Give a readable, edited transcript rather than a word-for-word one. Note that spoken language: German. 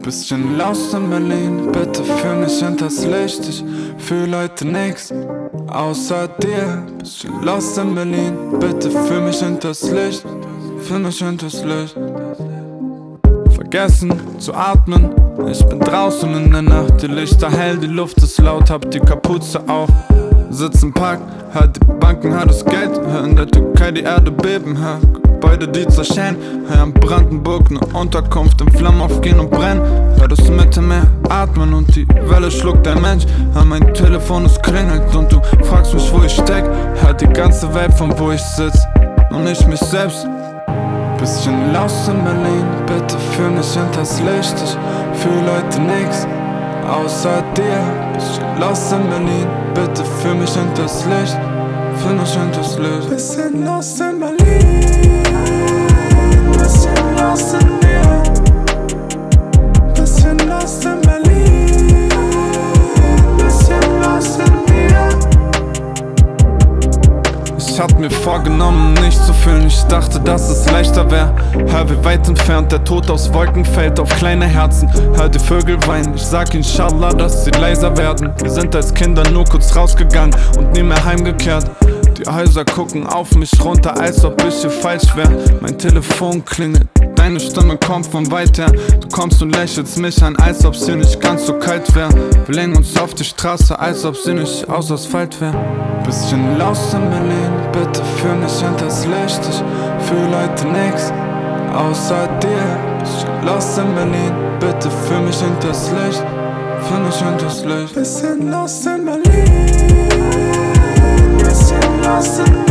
Bisschen lost in Berlin, bitte führ mich hinters Licht. Ich fühl heute nix außer dir. Bisschen lost in Berlin, bitte führ mich hinters Licht. Führ mich hinters Licht. Vergessen zu atmen, ich bin draußen in der Nacht. Die Lichter hell, die Luft ist laut, hab die Kapuze auf. Sitz im Park, hör die Banken, hör das Geld. Hör in der Türkei die Erde beben, hör Gebäude, die zerschellen. Hör in Brandenburg ne Unterkunft in Flammen aufgehen und brennen. Hör das Mittelmeer atmen und die Welle schluckt ein Mensch. Hör mein Telefon, es klingelt und du fragst mich, wo ich steck. Hör die ganze Welt, von wo ich sitz und nicht mich selbst. Bisschen lost in Berlin, bitte führ mich hinters Licht. Ich fühl heute nix außer dir. Bisschen lost in Berlin, bitte führ mich hinters Licht. Führ mich hinters Licht. Bisschen lost in Berlin, bisschen lost in mir. Bisschen lost in Berlin, bisschen lost in mir. Ich hab mir vorgenommen, nicht zu fühlen. Ich dachte, dass es leichter wäre. Hör, wie weit entfernt der Tod aus Wolken fällt auf kleine Herzen. Hör die Vögel weinen, ich sag inshallah, dass sie leiser werden. Wir sind als Kinder nur kurz rausgegangen und nie mehr heimgekehrt. Die Häuser gucken auf mich runter, als ob ich hier falsch wär. Mein Telefon klingelt, deine Stimme kommt von weit her. Du kommst und lächelst mich an, als ob's hier nicht ganz so kalt wär. Wir lehnen uns auf die Straße, als ob sie nicht aus Asphalt wär. Bisschen lost in Berlin, bitte führ mich hinters Licht. Ich fühl heute nix außer dir. Bisschen lost in Berlin, bitte führ mich hinters Licht. Führ mich hinters Licht. Bisschen lost in Berlin, bisschen lost in